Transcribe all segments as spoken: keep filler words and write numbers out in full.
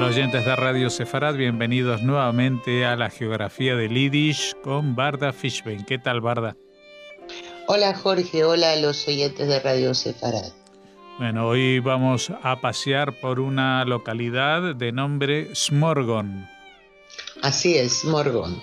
Oyentes de Radio Sefarad, bienvenidos nuevamente a la geografía del Yiddish con Barda Fishbein. ¿Qué tal, Barda? Hola, Jorge. Hola a los oyentes de Radio Sefarad. Bueno, hoy vamos a pasear por una localidad de nombre Smorgon. Así es, Smorgon,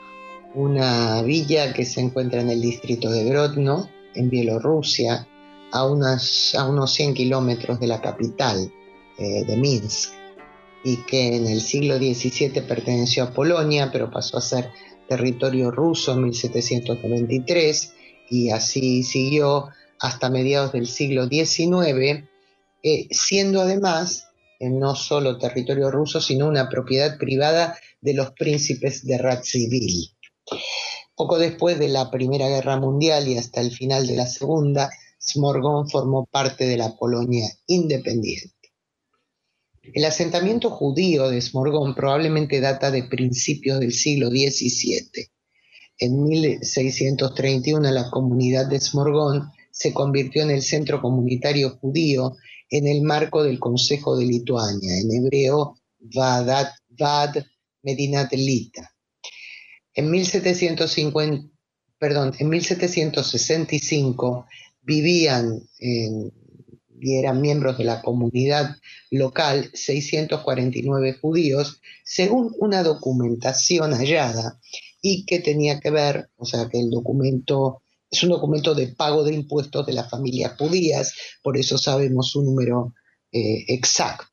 una villa que se encuentra en el distrito de Grodno, en Bielorrusia, a, unas, a unos cien kilómetros de la capital, eh, de Minsk, y que en el siglo diecisiete perteneció a Polonia, pero pasó a ser territorio ruso en mil setecientos noventa y tres, y así siguió hasta mediados del siglo diecinueve, eh, siendo además eh, no solo territorio ruso, sino una propiedad privada de los príncipes de Radziwiłł. Poco después de la Primera Guerra Mundial y hasta el final de la Segunda, Smorgon formó parte de la Polonia independiente. El asentamiento judío de Smorgon probablemente data de principios del siglo diecisiete. En mil seiscientos treinta y uno la comunidad de Smorgon se convirtió en el centro comunitario judío en el marco del Consejo de Lituania, en hebreo Vaad, Vaad Medinat Lita. En, mil setecientos cincuenta, perdón, en mil setecientos sesenta y cinco vivían en, y eran miembros de la comunidad local seiscientos cuarenta y nueve judíos, según una documentación hallada y que tenía que ver, o sea que el documento es un documento de pago de impuestos de las familias judías, por eso sabemos su número eh, exacto.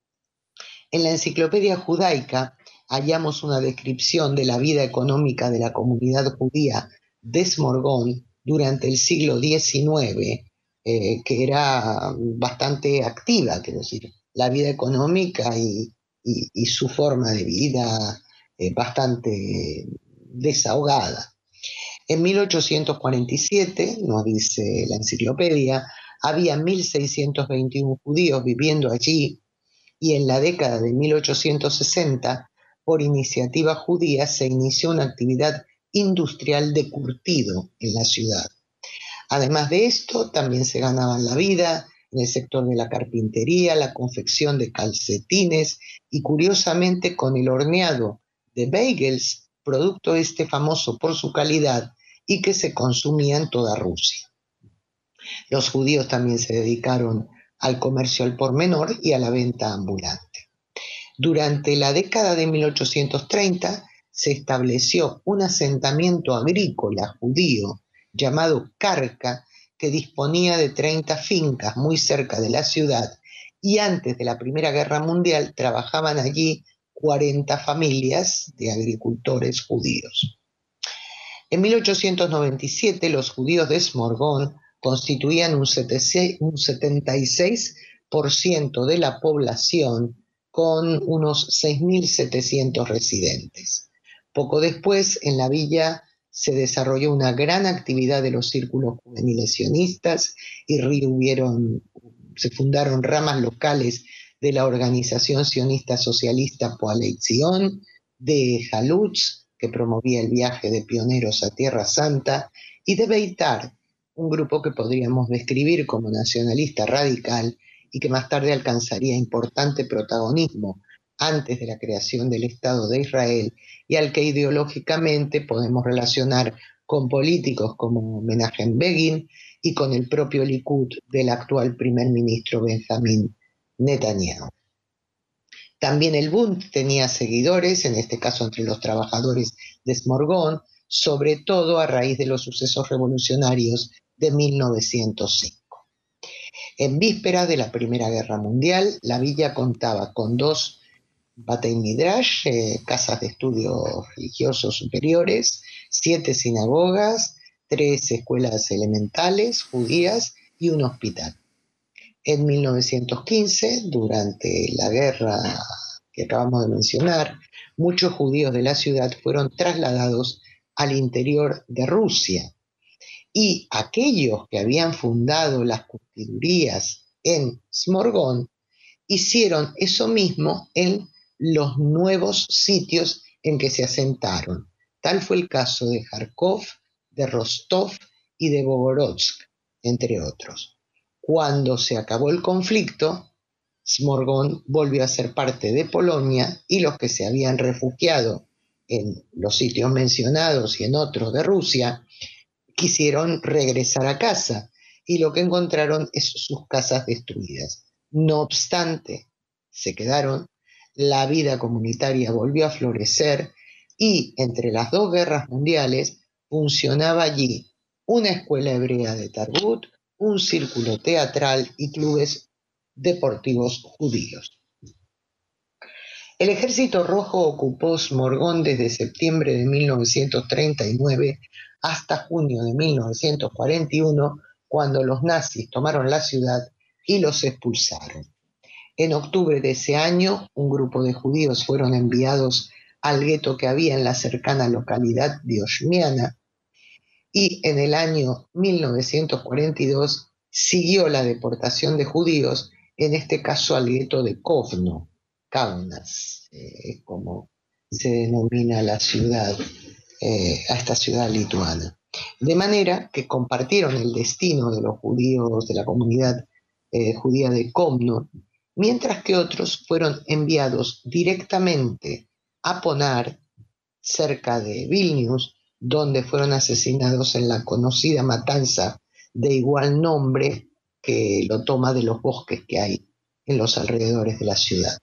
En la enciclopedia judaica hallamos una descripción de la vida económica de la comunidad judía de Smorgon durante el siglo diecinueve, eh, que era bastante activa, quiero decir, la vida económica y, y, y su forma de vida eh, bastante desahogada. En mil ochocientos cuarenta y siete, nos dice la enciclopedia, había mil seiscientos veintiuno judíos viviendo allí, y en la década de mil ochocientos sesenta, por iniciativa judía, se inició una actividad industrial de curtido en la ciudad. Además de esto, también se ganaban la vida en el sector de la carpintería, la confección de calcetines y, curiosamente, con el horneado de bagels, producto este famoso por su calidad y que se consumía en toda Rusia. Los judíos también se dedicaron al comercio al por menor y a la venta ambulante. Durante la década de mil ochocientos treinta se estableció un asentamiento agrícola judío llamado Karka, que disponía de treinta fincas muy cerca de la ciudad, y antes de la Primera Guerra Mundial trabajaban allí cuarenta familias de agricultores judíos. En mil ochocientos noventa y siete los judíos de Smorgon constituían un setenta y seis por ciento de la población, con unos seis mil setecientos residentes. Poco después, en la villa se desarrolló una gran actividad de los círculos juveniles sionistas y hubieron, se fundaron ramas locales de la organización sionista socialista Poalei Zion, de Halutz, que promovía el viaje de pioneros a Tierra Santa, y de Beitar, un grupo que podríamos describir como nacionalista radical y que más tarde alcanzaría importante protagonismo antes de la creación del Estado de Israel, y al que ideológicamente podemos relacionar con políticos como Menachem Begin y con el propio Likud del actual primer ministro Benjamín Netanyahu. También el Bund tenía seguidores, en este caso entre los trabajadores de Smorgon, sobre todo a raíz de los sucesos revolucionarios de mil novecientos cinco. En vísperas de la Primera Guerra Mundial, la villa contaba con dos Batei Midrash, eh, casas de estudios religiosos superiores, siete sinagogas, tres escuelas elementales judías y un hospital. En mil novecientos quince, durante la guerra que acabamos de mencionar, muchos judíos de la ciudad fueron trasladados al interior de Rusia, y aquellos que habían fundado las curtidurías en Smorgon hicieron eso mismo en los nuevos sitios en que se asentaron. Tal fue el caso de Kharkov, de Rostov y de Bogorodsk, entre otros. Cuando se acabó el conflicto, Smorgon volvió a ser parte de Polonia y los que se habían refugiado en los sitios mencionados y en otros de Rusia quisieron regresar a casa y lo que encontraron es sus casas destruidas. No obstante, se quedaron, la vida comunitaria volvió a florecer y entre las dos guerras mundiales funcionaba allí una escuela hebrea de Tarbut, un círculo teatral y clubes deportivos judíos. El Ejército Rojo ocupó Smorgon desde septiembre de mil novecientos treinta y nueve hasta junio de mil novecientos cuarenta y uno, cuando los nazis tomaron la ciudad y los expulsaron. En octubre de ese año, un grupo de judíos fueron enviados al gueto que había en la cercana localidad de Oshmiana, y en el año mil novecientos cuarenta y dos siguió la deportación de judíos, en este caso al gueto de Kovno, Kaunas, eh, como se denomina la ciudad, eh, a esta ciudad lituana. De manera que compartieron el destino de los judíos de la comunidad eh, judía de Kovno, mientras que otros fueron enviados directamente a Ponar, cerca de Vilnius, donde fueron asesinados en la conocida matanza de igual nombre, que lo toma de los bosques que hay en los alrededores de la ciudad.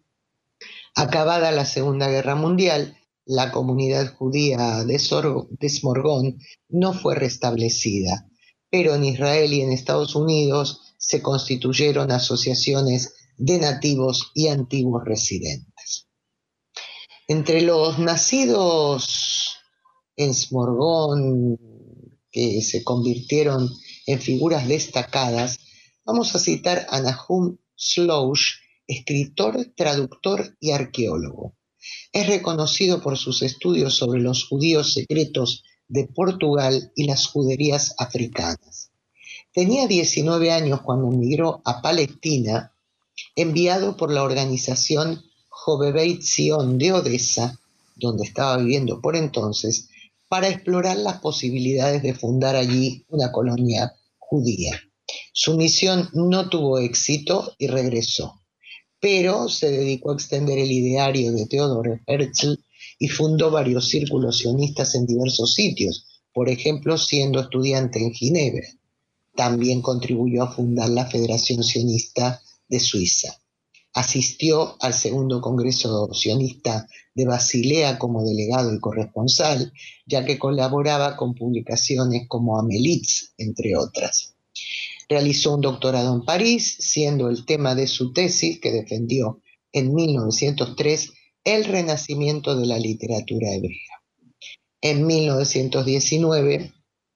Acabada la Segunda Guerra Mundial, la comunidad judía de, Sor- de Smorgon no fue restablecida, pero en Israel y en Estados Unidos se constituyeron asociaciones de nativos y antiguos residentes. Entre los nacidos en Smorgon, que se convirtieron en figuras destacadas, vamos a citar a Nahum Slouch, escritor, traductor y arqueólogo. Es reconocido por sus estudios sobre los judíos secretos de Portugal y las juderías africanas. Tenía diecinueve años cuando emigró a Palestina, enviado por la organización Jovevei Zion de Odessa, donde estaba viviendo por entonces, para explorar las posibilidades de fundar allí una colonia judía. Su misión no tuvo éxito y regresó, pero se dedicó a extender el ideario de Theodor Herzl y fundó varios círculos sionistas en diversos sitios, por ejemplo, siendo estudiante en Ginebra. También contribuyó a fundar la Federación Sionista de Suiza. Asistió al segundo Congreso Sionista de Basilea como delegado y corresponsal, ya que colaboraba con publicaciones como Amelitz, entre otras. Realizó un doctorado en París, siendo el tema de su tesis, que defendió en mil novecientos tres, el renacimiento de la literatura hebrea. En mil novecientos diecinueve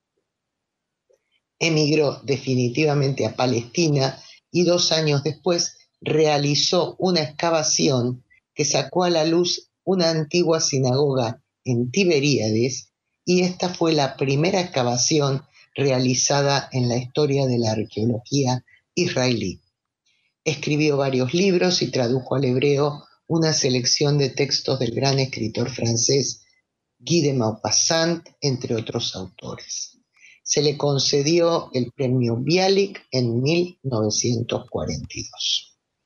emigró definitivamente a Palestina y dos años después realizó una excavación que sacó a la luz una antigua sinagoga en Tiberíades, y esta fue la primera excavación realizada en la historia de la arqueología israelí. Escribió varios libros y tradujo al hebreo una selección de textos del gran escritor francés Guy de Maupassant, entre otros autores. Se le concedió el premio Bialik en mil novecientos cuarenta y dos.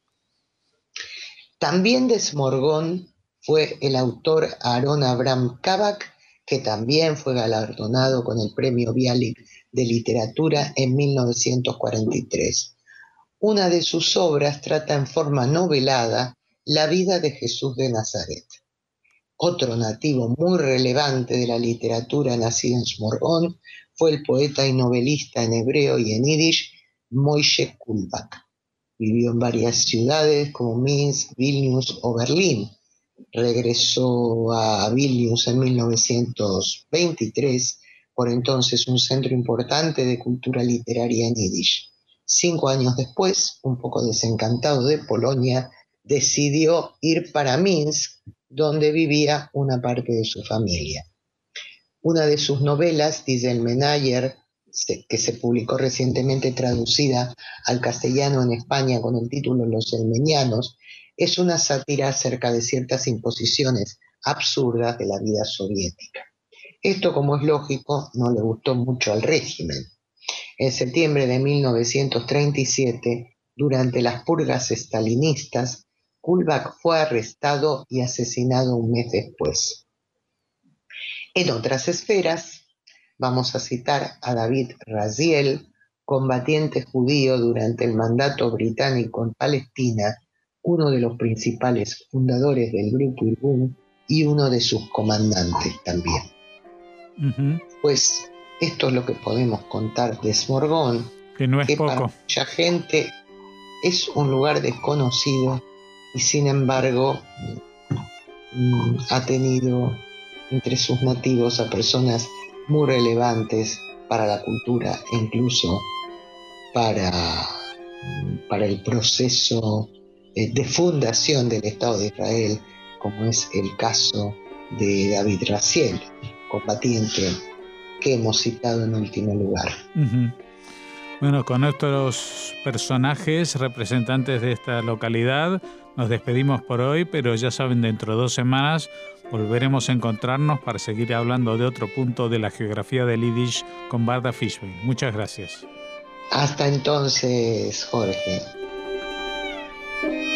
También de Smorgon fue el autor Aaron Abraham Kavak, que también fue galardonado con el premio Bialik de literatura en mil novecientos cuarenta y tres. Una de sus obras trata en forma novelada la vida de Jesús de Nazaret. Otro nativo muy relevante de la literatura nacido en Smorgon fue el poeta y novelista en hebreo y en yiddish Moishe Kulbak. Vivió en varias ciudades como Minsk, Vilnius o Berlín. Regresó a Vilnius en mil novecientos veintitrés, por entonces un centro importante de cultura literaria en yiddish. Cinco años después, un poco desencantado de Polonia, decidió ir para Minsk, donde vivía una parte de su familia. Una de sus novelas, Die Selmenayer, que se publicó recientemente traducida al castellano en España con el título Los Selmenianos, es una sátira acerca de ciertas imposiciones absurdas de la vida soviética. Esto, como es lógico, no le gustó mucho al régimen. En septiembre de mil novecientos treinta y siete Durante las purgas estalinistas, Kulbak fue arrestado y asesinado un mes después. En otras esferas, vamos a citar a David Raziel, combatiente judío durante el mandato británico en Palestina, uno de los principales fundadores del grupo Irgun y uno de sus comandantes también. Uh-huh. Pues esto es lo que podemos contar de Smorgon, que no es que poco. Para mucha gente es un lugar desconocido y sin embargo mmm, ha tenido entre sus nativos a personas muy relevantes para la cultura e incluso para, para el proceso de fundación del Estado de Israel, como es el caso de David Raziel, combatiente que hemos citado en último lugar. Uh-huh. Bueno, con estos personajes representantes de esta localidad nos despedimos por hoy, pero ya saben, dentro de dos semanas volveremos a encontrarnos para seguir hablando de otro punto de la geografía del Yiddish con Varda Fishbein. Muchas gracias. Hasta entonces, Jorge.